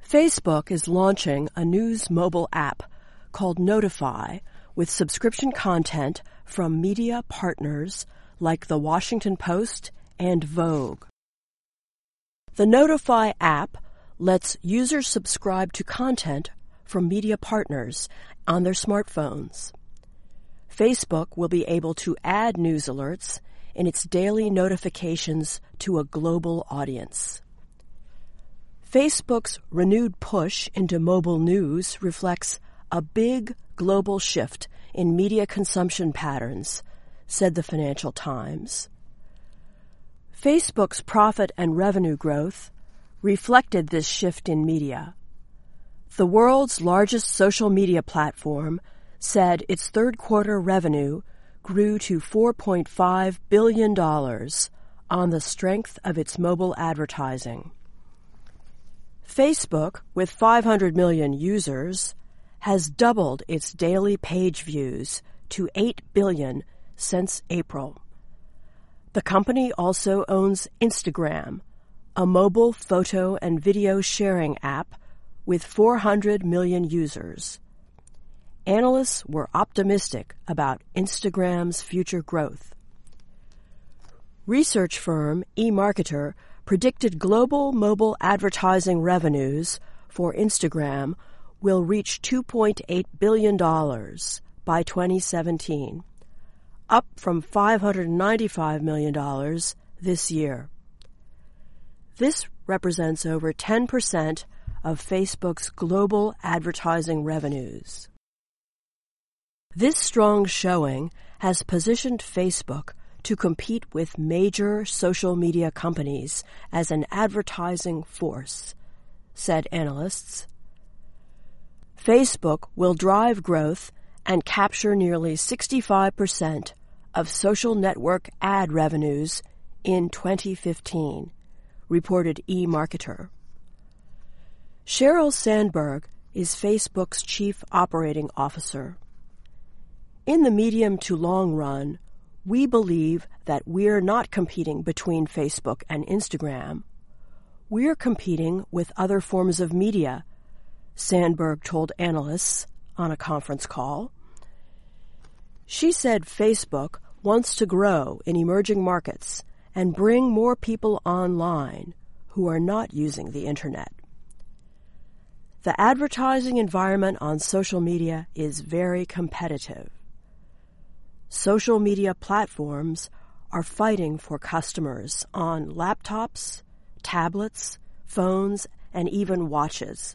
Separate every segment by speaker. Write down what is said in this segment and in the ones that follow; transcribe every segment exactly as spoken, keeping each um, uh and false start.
Speaker 1: Facebook is launching a news mobile app called Notify with subscription content from media partners like The Washington Post and Vogue. The Notify app lets users subscribe to content from media partners on their smartphones. Facebook will be able to add news alerts in its daily notifications to a global audience. Facebook's renewed push into mobile news reflects a big global shift in media consumption patterns, said the Financial Times. Facebook's profit and revenue growth reflected this shift in media. The world's largest social media platform said its third quarter revenue grew to four point five billion dollars on the strength of its mobile advertising. Facebook, with five hundred million users, has doubled its daily page views to eight billion since April. The company also owns Instagram, a mobile photo and video sharing app with four hundred million users. Analysts were optimistic about Instagram's future growth. Research firm eMarketer predicted global mobile advertising revenues for Instagram will reach two point eight billion dollars by twenty seventeen, up from five hundred ninety-five million dollars this year. This represents over ten percent of Facebook's global advertising revenues. This strong showing has positioned Facebook to compete with major social media companies as an advertising force, said analysts. Facebook will drive growth and capture nearly sixty-five percent of social network ad revenues in twenty fifteen, reported eMarketer. Sheryl Sandberg is Facebook's chief operating officer. In the medium to long run, we believe that we're not competing between Facebook and Instagram. We're competing with other forms of media, Sandberg told analysts on a conference call. She said Facebook wants to grow in emerging markets and bring more people online who are not using the Internet. The advertising environment on social media is very competitive. Social media platforms are fighting for customers on laptops, tablets, phones, and even watches.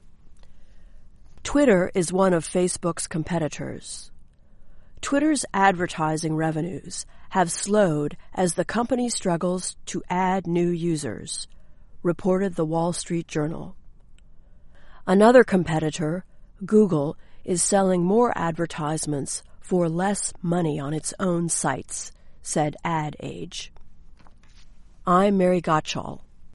Speaker 1: Twitter is one of Facebook's competitors. Twitter's advertising revenues have slowed as the company struggles to add new users, reported the Wall Street Journal. Another competitor, Google, is selling more advertisements for less money on its own sites, said Ad Age. I'm Mary Gottschall.